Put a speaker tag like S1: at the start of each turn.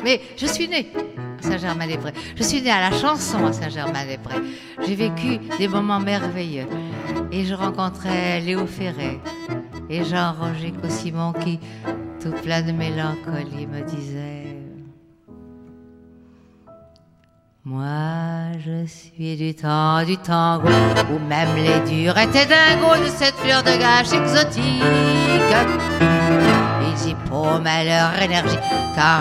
S1: Mais je suis née à Saint-Germain-des-Prés. Je suis née à la chanson à Saint-Germain-des-Prés. J'ai vécu des moments merveilleux. Et je rencontrais Léo Ferré et Jean-Roger Cossimon qui, tout plein de mélancolie, me disait: moi je suis du temps du tango, où même les durs étaient dingos de cette fleur de gâche exotique. Ils y paumaient leur énergie, car